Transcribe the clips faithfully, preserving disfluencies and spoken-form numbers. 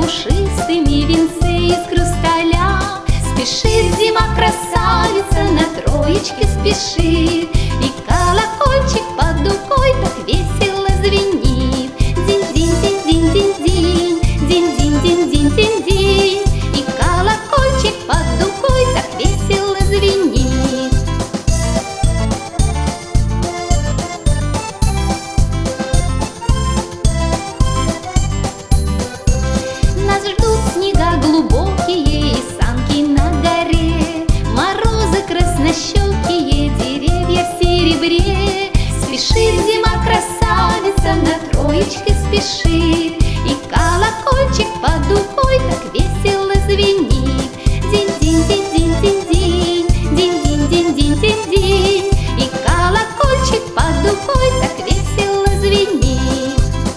пушистыми венцы из хрусталя. Спешит зима, красавица, на троечке спешит, и колокольчик под дукой так весело звенит. Динь-динь-динь-динь-динь-динь, динь-динь-динь-динь-динь-динь, и колокольчик под дукой так весело звенит. Нас ждут снега глубокие и санки на горе, морозы краснощекие, деревья в серебре. Спешит зима, красавица, на троечке спешит, и колокольчик под дукой так весело звенит. Динь-динь-динь-динь-динь-динь, динь-динь-динь-динь-динь, и колокольчик под дукой так весело звенит.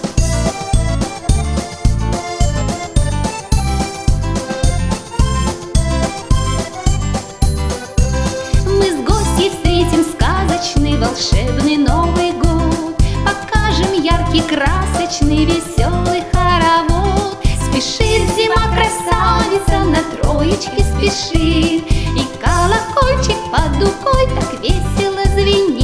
Мы с гостьей встретим сказочный волшебный Новый год, покажем яркий, красочный, веселый хоровод. Спешит зима, красавица, на троечке спешит, и колокольчик под дукой так весело звенит.